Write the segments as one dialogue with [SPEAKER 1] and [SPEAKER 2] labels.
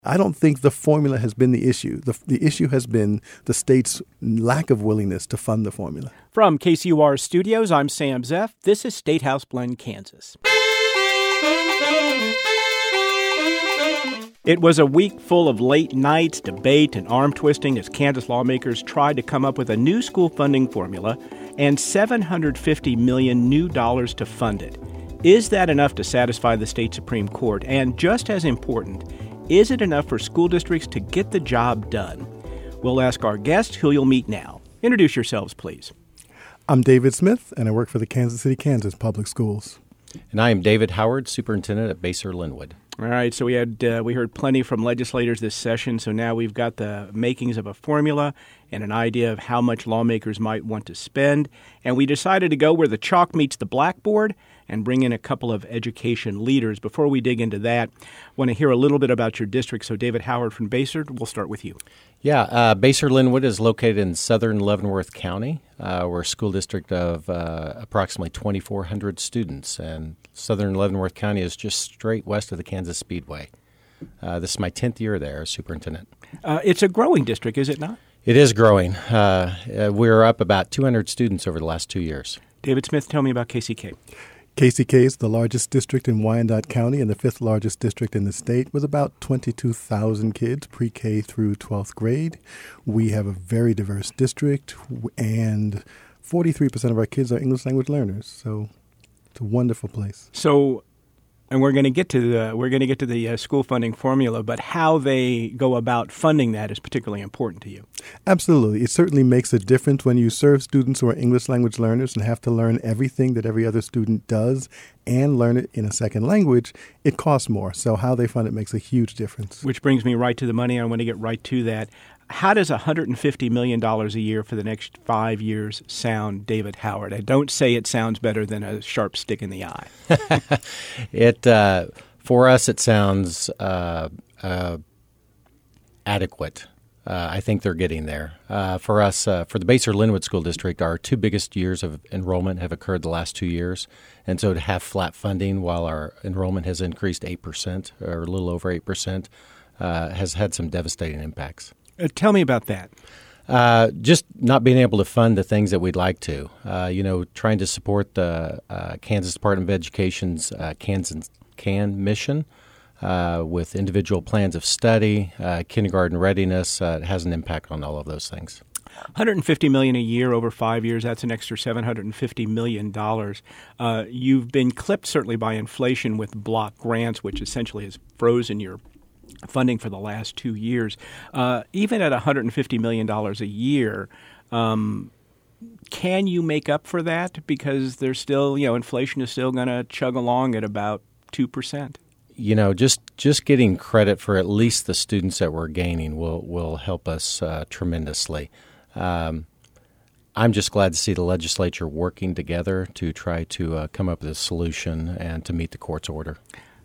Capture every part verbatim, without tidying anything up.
[SPEAKER 1] I don't think the formula has been the issue. The, the issue has been the state's lack of willingness to fund the formula.
[SPEAKER 2] From K C U R Studios, I'm Sam Zeff. This is State House Blend, Kansas. It was a week full of late nights, debate, and arm twisting as Kansas lawmakers tried to come up with a new school funding formula and seven hundred fifty million dollars new dollars to fund it. Is that enough to satisfy the state Supreme Court? And just as important, is it enough for school districts to get the job done? We'll ask our guest, who you'll meet now. Introduce yourselves, please.
[SPEAKER 1] I'm David Smith, and I work for the Kansas City, Kansas Public Schools.
[SPEAKER 3] And I am David Howard, Superintendent at Basehor-Linwood.
[SPEAKER 2] All right, so we had uh, we heard plenty from legislators this session, so now we've got the makings of a formula and an idea of how much lawmakers might want to spend. And we decided to go where the chalk meets the blackboard and bring in a couple of education leaders. Before we dig into that, I want to hear a little bit about your district. So David Howard from Basehor, we'll start with you.
[SPEAKER 3] Yeah, uh, Basehor-Linwood is located in southern Leavenworth County. Uh, we're a school district of uh, approximately twenty-four hundred students, and southern Leavenworth County is just straight west of the Kansas Speedway. Uh, this is my tenth year there as superintendent.
[SPEAKER 2] Uh, it's a growing district, is it not?
[SPEAKER 3] It is growing. Uh, uh, we're up about two hundred students over the last two years.
[SPEAKER 2] David Smith, tell me about K C K.
[SPEAKER 1] K C K is the largest district in Wyandotte County and the fifth largest district in the state with about twenty-two thousand kids pre-K through twelfth grade. We have a very diverse district, and forty-three percent of our kids are English language learners. So it's a wonderful place.
[SPEAKER 2] So, and we're going to get to the we're going to get to the uh, school funding formula, but how they go about funding that is particularly important to you.
[SPEAKER 1] Absolutely. It certainly makes a difference when you serve students who are English language learners and have to learn everything that every other student does and learn it in a second language. It costs more. So how they fund it makes a huge difference.
[SPEAKER 2] Which brings me right to the money. I want to get right to that. How does one hundred fifty million dollars a year for the next five years sound, David Howard? I don't say it sounds better than a sharp stick in the eye.
[SPEAKER 3] it uh, for us, it sounds uh, uh, adequate. Uh, I think they're getting there. Uh, for us, uh, for the Basehor-Linwood School District, our two biggest years of enrollment have occurred the last two years. And so to have flat funding while our enrollment has increased eight percent or a little over eight percent uh, has had some devastating impacts.
[SPEAKER 2] Uh, tell me about that.
[SPEAKER 3] Uh, just not being able to fund the things that we'd like to. Uh, you know, trying to support the uh, Kansas Department of Education's uh, Kansas Can mission uh, with individual plans of study, uh, kindergarten readiness. Uh, it has an impact on all of those things.
[SPEAKER 2] one hundred fifty million dollars a year over five years, that's an extra seven hundred fifty million dollars. Uh, you've been clipped certainly by inflation with block grants, which essentially has frozen your funding for the last two years. Uh, even at one hundred fifty million dollars a year, um, can you make up for that? Because there's still, you know, inflation is still going to chug along at about two percent.
[SPEAKER 3] You know, just, just getting credit for at least the students that we're gaining will, will help us uh, tremendously. Um, I'm just glad to see the legislature working together to try to uh, come up with a solution and to meet the court's order.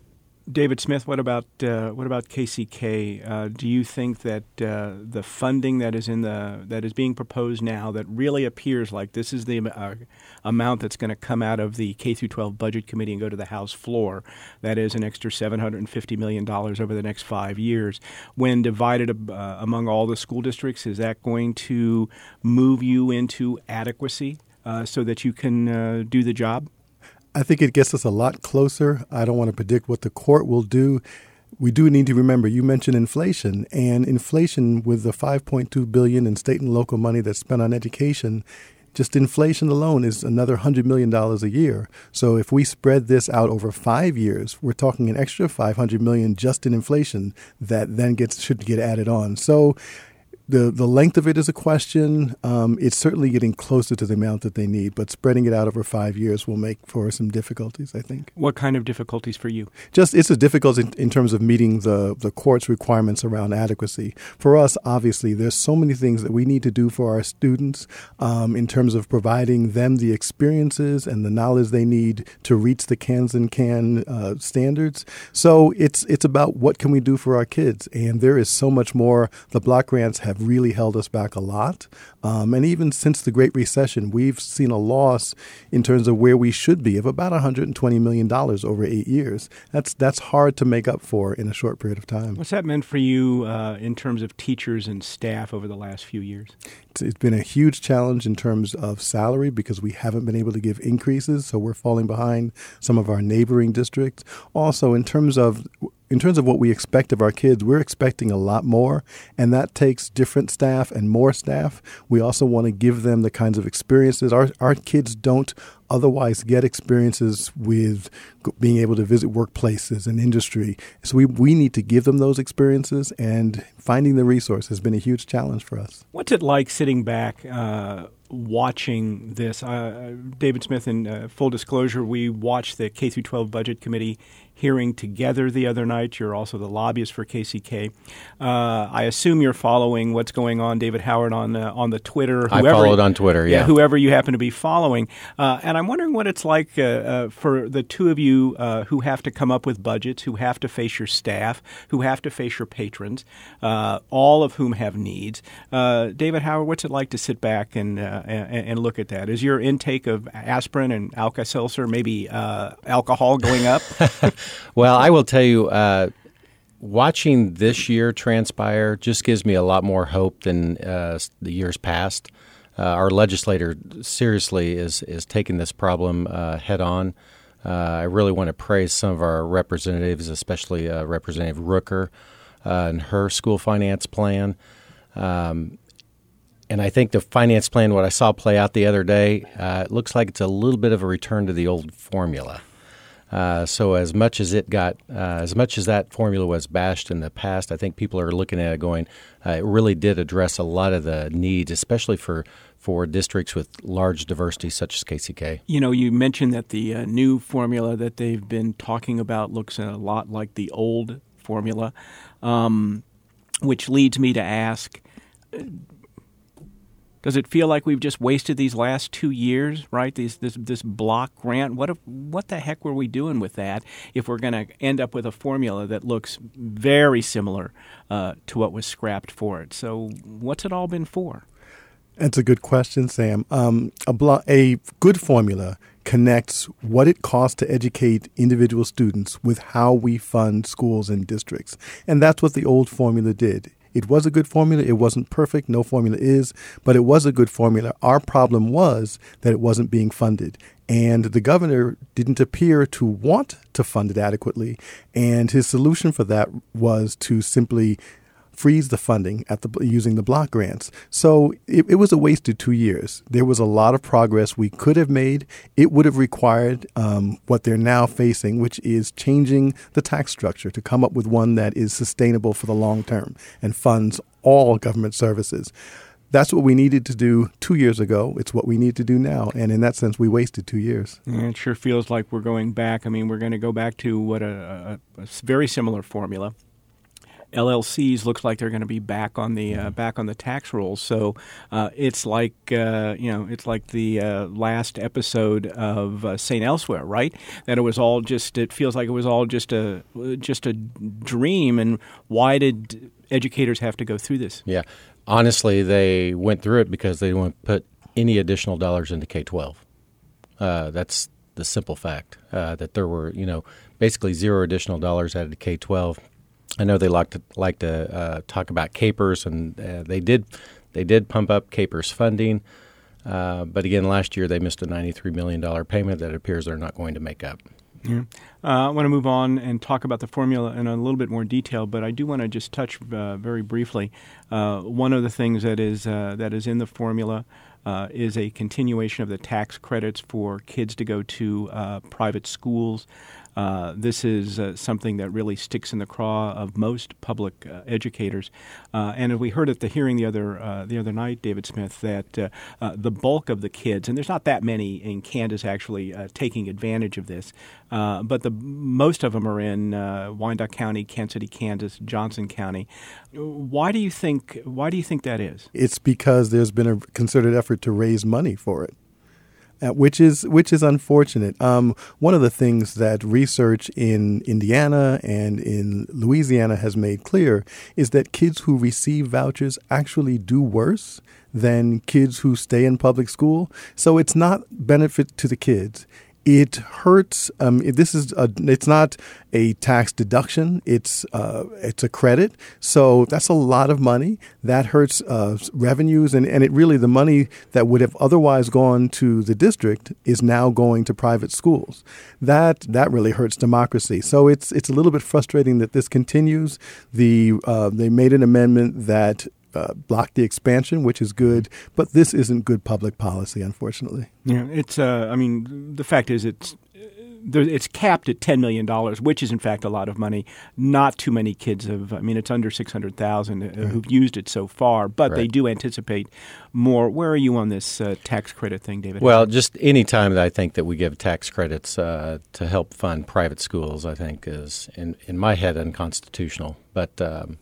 [SPEAKER 2] David Smith, what about uh, what about K C K? Uh, do you think that uh, the funding that is in the that is being proposed now, that really appears like this is the uh, amount that's going to come out of the K through twelve Budget Committee and go to the House floor, that is an extra seven hundred fifty million dollars over the next five years, when divided uh, among all the school districts, is that going to move you into adequacy uh, so that you can uh, do the job?
[SPEAKER 1] I think it gets us a lot closer. I don't want to predict what the court will do. We do need to remember, you mentioned inflation, and inflation with the five point two billion dollars in state and local money that's spent on education, just inflation alone is another one hundred million dollars a year. So if we spread this out over five years, we're talking an extra five hundred million dollars just in inflation that then gets should get added on. So The the length of it is a question. Um, it's certainly getting closer to the amount that they need, but spreading it out over five years will make for some difficulties, I think.
[SPEAKER 2] What kind of difficulties for you?
[SPEAKER 1] Just it's a difficulty in, in terms of meeting the, the court's requirements around adequacy. For us, obviously, there's so many things that we need to do for our students um, in terms of providing them the experiences and the knowledge they need to reach the Cans and Can uh, standards. So it's it's about what can we do for our kids, and there is so much more. The block grants have have really held us back a lot. Um, and even since the Great Recession, we've seen a loss in terms of where we should be of about one hundred twenty million dollars over eight years. That's that's hard to make up for in a short period of time.
[SPEAKER 2] What's that meant for you uh, in terms of teachers and staff over the last few years?
[SPEAKER 1] It's, it's been a huge challenge in terms of salary because we haven't been able to give increases, so we're falling behind some of our neighboring districts. Also, in terms of In terms of what we expect of our kids, we're expecting a lot more, and that takes different staff and more staff. We also want to give them the kinds of experiences. Our our kids don't otherwise get experiences with being able to visit workplaces and industry. So we, we need to give them those experiences, and finding the resource has been a huge challenge for us.
[SPEAKER 2] What's it like sitting back uh, watching this? Uh, David Smith, in uh, full disclosure, we watched the K through twelve Budget Committee hearing together the other night. You're also the lobbyist for K C K. Uh, I assume you're following what's going on, David Howard, on uh, on the Twitter.
[SPEAKER 3] Whoever, I followed on Twitter, yeah.
[SPEAKER 2] yeah. Whoever you happen to be following. Uh, and I'm wondering what it's like uh, uh, for the two of you uh, who have to come up with budgets, who have to face your staff, who have to face your patrons, uh, all of whom have needs. Uh, David Howard, what's it like to sit back and, uh, and, and look at that? Is your intake of aspirin and Alka-Seltzer, maybe uh, alcohol, going up?
[SPEAKER 3] Well, I will tell you, uh, watching this year transpire just gives me a lot more hope than uh, the years past. Uh, our legislator seriously is is taking this problem uh, head on. Uh, I really want to praise some of our representatives, especially uh, Representative Rooker uh, and her school finance plan. Um, and I think the finance plan, what I saw play out the other day, uh, it looks like it's a little bit of a return to the old formula. Uh, so as much as it got, uh, as much as that formula was bashed in the past, I think people are looking at it going, uh, it really did address a lot of the needs, especially for, for districts with large diversity such as K C K.
[SPEAKER 2] You know, you mentioned that the uh, new formula that they've been talking about looks a lot like the old formula, um, which leads me to ask, does it feel like we've just wasted these last two years, right? These, this this block grant. What if, what the heck were we doing with that if we're going to end up with a formula that looks very similar uh, to what was scrapped for it? So what's it all been for?
[SPEAKER 1] That's a good question, Sam. Um, a, blo- a good formula connects what it costs to educate individual students with how we fund schools and districts. And that's what the old formula did. It was a good formula. It wasn't perfect. No formula is, but it was a good formula. Our problem was that it wasn't being funded. And the governor didn't appear to want to fund it adequately. And his solution for that was to simply freeze the funding at the using the block grants. So it, it was a wasted two years. There was a lot of progress we could have made. It would have required um, what they're now facing, which is changing the tax structure to come up with one that is sustainable for the long term and funds all government services. That's what we needed to do two years ago. It's what we need to do now. And in that sense, we wasted two years.
[SPEAKER 2] Yeah, it sure feels like we're going back. I mean, we're going to go back to what a, a, a very similar formula. L L Cs looks like they're going to be back on the uh, back on the tax rolls. So uh, it's like uh, you know it's like the uh, last episode of uh, Saint Elsewhere, right? That it was all just it feels like it was all just a just a dream. And why did educators have to go through this?
[SPEAKER 3] Yeah, honestly, they went through it because they didn't want to put any additional dollars into K twelve. Uh, that's the simple fact uh, that there were you know basically zero additional dollars added to K twelve. I know they like to like to uh, talk about CAPERS, and uh, they did they did pump up CAPERS funding, uh, but again, last year they missed a ninety-three million dollars payment that it appears they're not going to make up.
[SPEAKER 2] Yeah. Uh, I want to move on and talk about the formula in a little bit more detail, but I do want to just touch uh, very briefly. Uh, one of the things that is uh, that is in the formula uh, is a continuation of the tax credits for kids to go to uh, private schools. Uh, this is uh, something that really sticks in the craw of most public uh, educators. Uh, and we heard at the hearing the other uh, the other night, David Smith, that uh, uh, the bulk of the kids, and there's not that many in Kansas actually uh, taking advantage of this, uh, but the most of them are in uh, Wyandotte County, Kansas City, Kansas, Johnson County. Why do you think? Why do you think that is?
[SPEAKER 1] It's because there's been a concerted effort to raise money for it. uh, which is which is unfortunate. Um, one of the things that research in Indiana and in Louisiana has made clear is that kids who receive vouchers actually do worse than kids who stay in public school. So it's not benefit to the kids. It hurts. Um, this is a, it's not a tax deduction. It's uh, it's a credit. So that's a lot of money. That hurts uh, revenues, and, and it really the money that would have otherwise gone to the district is now going to private schools. That that really hurts democracy. So it's it's a little bit frustrating that this continues. The uh, they made an amendment that Uh, block the expansion, which is good, but this isn't good public policy, unfortunately.
[SPEAKER 2] Yeah, it's. Uh, I mean, the fact is, it's there, it's capped at ten million dollars, which is in fact a lot of money. Not too many kids have. I mean, it's under six hundred thousand uh, right. who've used it so far, but right. they do anticipate more. Where are you on this uh, tax credit thing, David?
[SPEAKER 3] Well, just any time that I think that we give tax credits uh, to help fund private schools, I think is in in my head unconstitutional. But um,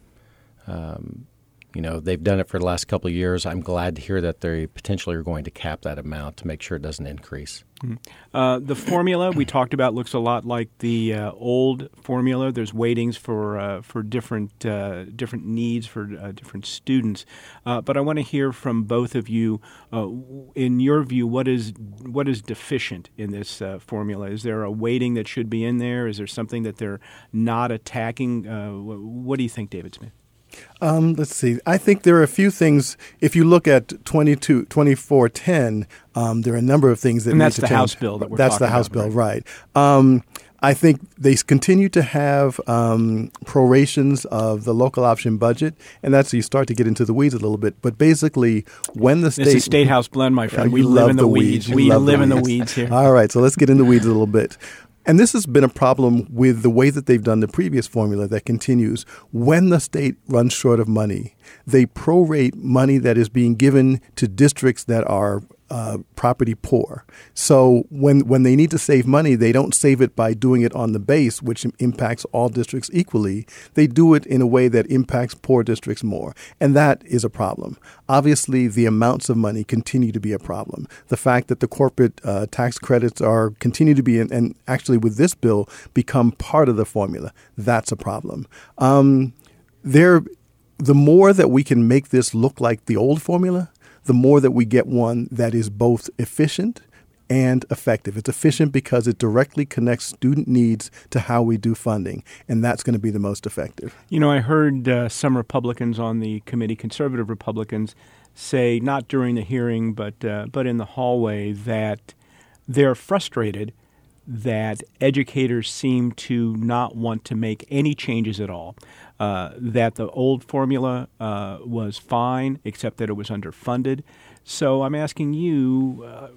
[SPEAKER 3] um, You know, they've done it for the last couple of years. I'm glad to hear that they potentially are going to cap that amount to make sure it doesn't increase.
[SPEAKER 2] Mm-hmm. Uh, the formula we talked about looks a lot like the uh, old formula. There's weightings for uh, for different uh, different needs for uh, different students. Uh, but I want to hear from both of you. Uh, in your view, what is what is deficient in this uh, formula? Is there a weighting that should be in there? Is there something that they're not attacking? Uh, what do you think, David Smith?
[SPEAKER 1] Um, let's see. I think there are a few things. If you look at twenty-two, twenty-four ten, um, there are a number of things that
[SPEAKER 2] and
[SPEAKER 1] need
[SPEAKER 2] that's
[SPEAKER 1] to
[SPEAKER 2] the
[SPEAKER 1] change.
[SPEAKER 2] House bill that we're
[SPEAKER 1] That's
[SPEAKER 2] talking
[SPEAKER 1] the House
[SPEAKER 2] about,
[SPEAKER 1] bill,
[SPEAKER 2] right?
[SPEAKER 1] right. Um, I think they continue to have um, prorations of the local option budget, and that's you start to get into the weeds a little bit. But basically, when the state
[SPEAKER 2] – This is State House blend, my friend.
[SPEAKER 1] Yeah,
[SPEAKER 2] we live in the, the
[SPEAKER 1] weeds.
[SPEAKER 2] weeds. We
[SPEAKER 1] love
[SPEAKER 2] live
[SPEAKER 1] the
[SPEAKER 2] in the
[SPEAKER 1] weeds.
[SPEAKER 2] weeds here.
[SPEAKER 1] All right, so let's get in the weeds a little bit. And this has been a problem with the way that they've done the previous formula that continues. When the state runs short of money, they prorate money that is being given to districts that are uh, property poor. So when when they need to save money, they don't save it by doing it on the base, which impacts all districts equally. They do it in a way that impacts poor districts more. And that is a problem. Obviously, the amounts of money continue to be a problem. The fact that the corporate uh, tax credits are continue to be, in, and actually with this bill, become part of the formula, that's a problem. Um, there, the more that we can make this look like the old formula, the more that we get one that is both efficient and effective. It's efficient because it directly connects student needs to how we do funding, and that's going to be the most effective.
[SPEAKER 2] You know, I heard uh, some Republicans on the committee, conservative Republicans, say, not during the hearing, but uh, but in the hallway, that they're frustrated that educators seem to not want to make any changes at all. Uh, that the old formula uh, was fine, except that it was underfunded. So I'm asking you, uh,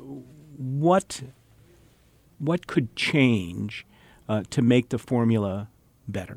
[SPEAKER 2] what what could change uh, to make the formula better?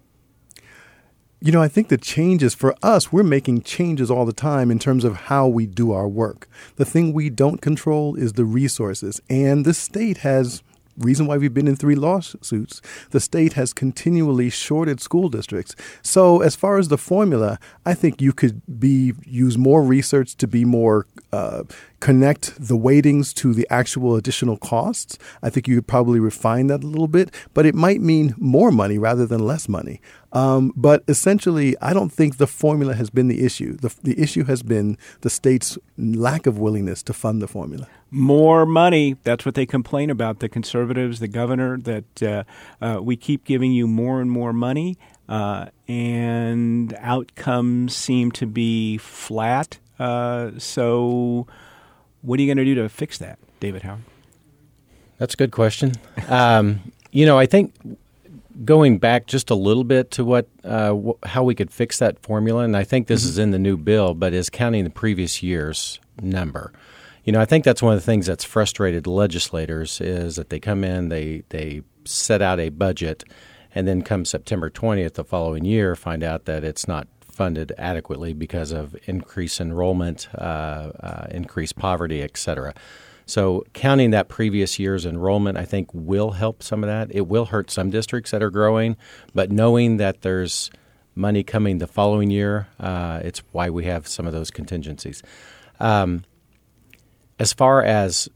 [SPEAKER 1] You know, I think the changes for us, we're making changes all the time in terms of how we do our work. The thing we don't control is the resources, and the state has reason why we've been in three lawsuits. The state has continually shorted school districts. So as far as the formula, I think you could be use more research to be more uh, connect the weightings to the actual additional costs. I think you could probably refine that a little bit, but it might mean more money rather than less money. Um, but essentially, I don't think the formula has been the issue. The, the issue has been the state's lack of willingness to fund the formula.
[SPEAKER 2] More money. That's what they complain about, the conservatives, the governor, that uh, uh, we keep giving you more and more money, uh, and outcomes seem to be flat. Uh, so what are you going to do to fix that, David Howard?
[SPEAKER 3] That's a good question. Um, you know, I think going back just a little bit to what uh, wh- how we could fix that formula, and I think this mm-hmm. is in the new bill, but is counting the previous year's number. You know, I think that's one of the things that's frustrated legislators is that they come in, they they set out a budget, and then come September twentieth the following year, find out that it's not funded adequately because of increased enrollment, uh, uh, increased poverty, et cetera. So counting that previous year's enrollment, I think, will help some of that. It will hurt some districts that are growing, but knowing that there's money coming the following year, uh, it's why we have some of those contingencies. Um, as far as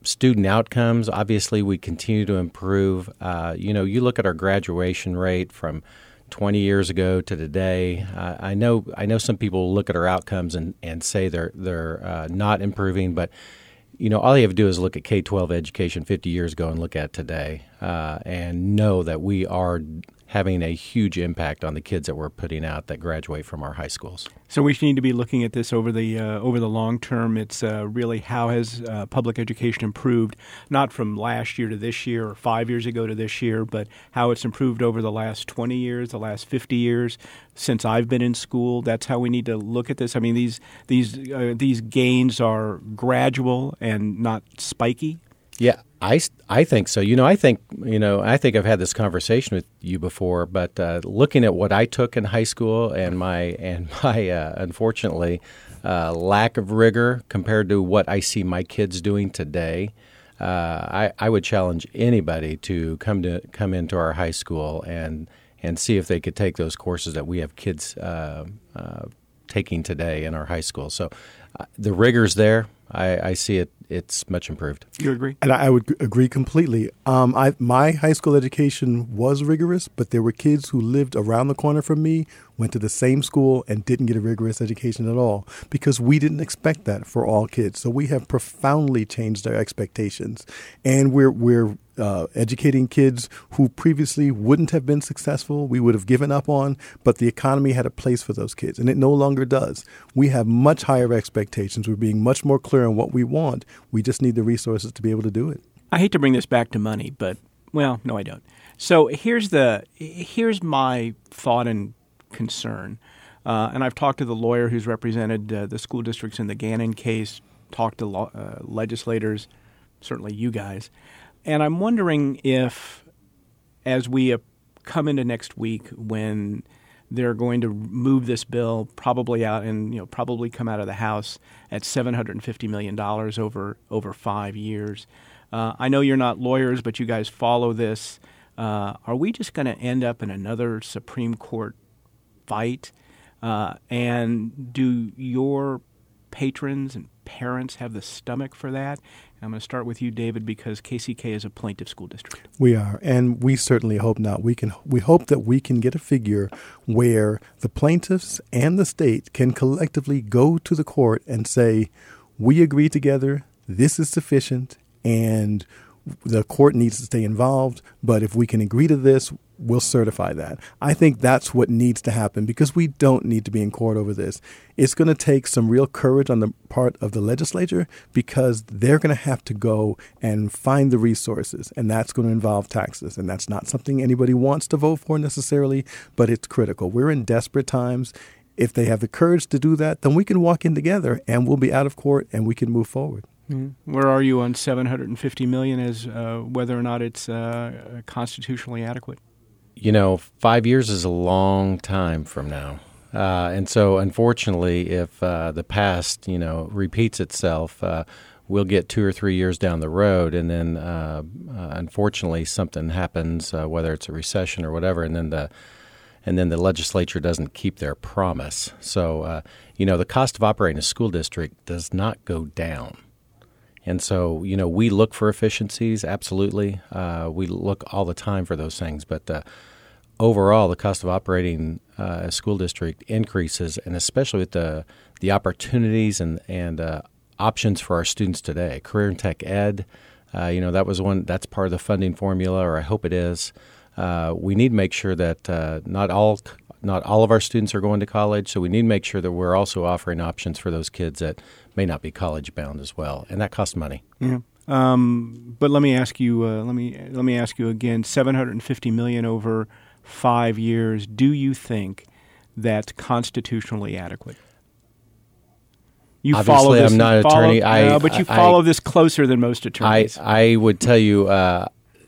[SPEAKER 3] student outcomes, obviously, we continue to improve. Uh, you know, you look at our graduation rate from twenty years ago to today. Uh, I know I know some people look at our outcomes and, and say they're they're uh, not improving, but you know, all you have to do is look at K twelve education fifty years ago and look at today, uh, and know that we are having a huge impact on the kids that we're putting out that graduate from our high schools.
[SPEAKER 2] So we need to be looking at this over the uh, over the long term. It's uh, really how has uh, public education improved, not from last year to this year or five years ago to this year, but how it's improved over the last twenty years, the last fifty years since I've been in school. That's how we need to look at this. I mean, these these uh, these gains are gradual and not spiky.
[SPEAKER 3] Yeah, I, I think so. You know, I think you know, I think I've had this conversation with you before. But uh, looking at what I took in high school and my and my uh, unfortunately uh, lack of rigor compared to what I see my kids doing today, uh, I, I would challenge anybody to come to come into our high school and and see if they could take those courses that we have kids uh, uh, taking today in our high school. So uh, the rigor's there. I, I see it. It's much improved.
[SPEAKER 2] You agree?
[SPEAKER 1] And I would agree completely. Um, I, my high school education was rigorous, but there were kids who lived around the corner from me, went to the same school, and didn't get a rigorous education at all because we didn't expect that for all kids. So we have profoundly changed our expectations, and we're we're uh, educating kids who previously wouldn't have been successful. We would have given up on, but the economy had a place for those kids, and it no longer does. We have much higher expectations. We're being much more clear on what we want. We just need the resources to be able to do it.
[SPEAKER 2] I hate to bring this back to money, but, well, no, I don't. So here's the here's my thought and concern. Uh, and I've talked to the lawyer who's represented uh, the school districts in the Gannon case, talked to law, uh, legislators, certainly you guys. And I'm wondering if, as we uh, come into next week when they're going to move this bill probably out and, you know, probably come out of the House at seven hundred fifty million dollars over over five years. Uh, I know you're not lawyers, but you guys follow this. Uh, are we just going to end up in another Supreme Court fight? Uh, and do your patrons and parents have the stomach for that? And I'm going to start with you, David, because K C K is a plaintiff school district.
[SPEAKER 1] We are, and we certainly hope not. We can. We hope that we can get a figure where the plaintiffs and the state can collectively go to the court and say, we agree together, this is sufficient, and the court needs to stay involved. But if we can agree to this, we'll certify that. I think that's what needs to happen because we don't need to be in court over this. It's going to take some real courage on the part of the legislature because they're going to have to go and find the resources, and that's going to involve taxes. And that's not something anybody wants to vote for necessarily, but it's critical. We're in desperate times. If they have the courage to do that, then we can walk in together and we'll be out of court and we can move forward.
[SPEAKER 2] Mm-hmm. Where are you on seven hundred fifty million dollars as uh, whether or not it's uh, constitutionally adequate?
[SPEAKER 3] You know, five years is a long time from now. Uh, and so, unfortunately, if uh, the past, you know, repeats itself, uh, we'll get two or three years down the road, and then, uh, uh, unfortunately, something happens, uh, whether it's a recession or whatever, and then the and then the legislature doesn't keep their promise. So, uh, you know, the cost of operating a school district does not go down. And so, you know, we look for efficiencies, absolutely. Uh, we look all the time for those things. But uh, overall, the cost of operating uh, a school district increases, and especially with the the opportunities and, and uh, options for our students today. Career and Tech Ed, uh, you know, that was one, that's part of the funding formula, or I hope it is. Uh, we need to make sure that uh, not all not all of our students are going to college, so we need to make sure that we're also offering options for those kids that may not be college bound as well, and that costs money.
[SPEAKER 2] Yeah. Um, but let me ask you. Uh, let me let me ask you again. seven hundred fifty million dollars over five years. Do you think that's constitutionally adequate? You
[SPEAKER 3] Obviously,
[SPEAKER 2] follow this,
[SPEAKER 3] I'm not an
[SPEAKER 2] follow,
[SPEAKER 3] attorney. I,
[SPEAKER 2] no, but you
[SPEAKER 3] I,
[SPEAKER 2] follow this closer than most attorneys.
[SPEAKER 3] I, I would tell you. Uh,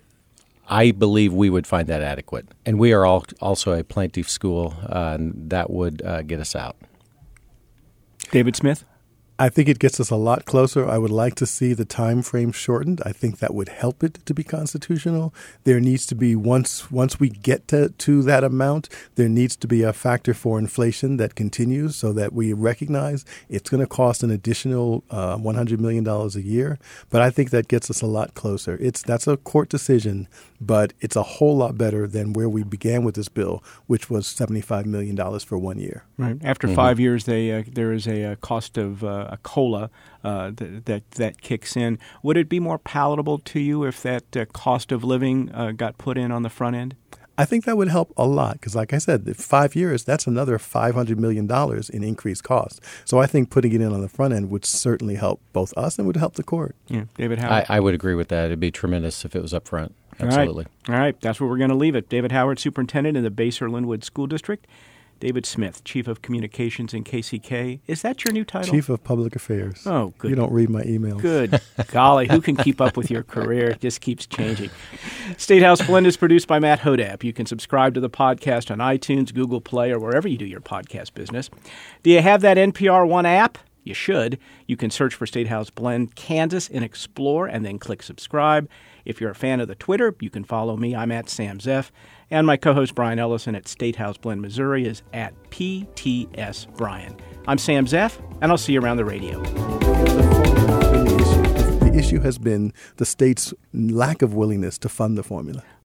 [SPEAKER 3] I believe we would find that adequate, and we are all also a plaintiff school, uh, and that would uh, get us out.
[SPEAKER 2] David Smith?
[SPEAKER 1] I think it gets us a lot closer. I would like to see the time frame shortened. I think that would help it to be constitutional. There needs to be, once once we get to, to that amount, there needs to be a factor for inflation that continues so that we recognize it's going to cost an additional uh, one hundred million dollars a year. But I think that gets us a lot closer. It's That's a court decision, but it's a whole lot better than where we began with this bill, which was seventy-five million dollars for one year.
[SPEAKER 2] Right. After mm-hmm. five years, they uh, there is a, a cost of uh, a COLA uh, th- that that kicks in. Would it be more palatable to you if that uh, cost of living uh, got put in on the front end?
[SPEAKER 1] I think that would help a lot because, like I said, five years, that's another five hundred million dollars in increased costs. So I think putting it in on the front end would certainly help both us and would help the court.
[SPEAKER 2] Yeah. David Howard?
[SPEAKER 3] I, I would agree with that. It'd be tremendous if it was up front. Absolutely.
[SPEAKER 2] All right. All right. That's where we're going to leave it. David Howard, Superintendent in the Basehor-Linwood School District. David Smith, Chief of Communications in K C K. Is that your new title?
[SPEAKER 1] Chief of Public Affairs.
[SPEAKER 2] Oh, good.
[SPEAKER 1] You don't read my emails.
[SPEAKER 2] Good. Golly, who can keep up with your career? It just keeps changing. State House Blend is produced by Matt Hodap. You can subscribe to the podcast on iTunes, Google Play, or wherever you do your podcast business. Do you have that N P R One app? You should. You can search for State House Blend Kansas in Explore and then click subscribe. If you're a fan of the Twitter, you can follow me. I'm at Sam Zeff. And my co-host Brian Ellison at State House Blend, Missouri is at P T S Brian. I'm Sam Zeff, and I'll see you around the radio.
[SPEAKER 1] The issue has been the state's lack of willingness to fund the formula.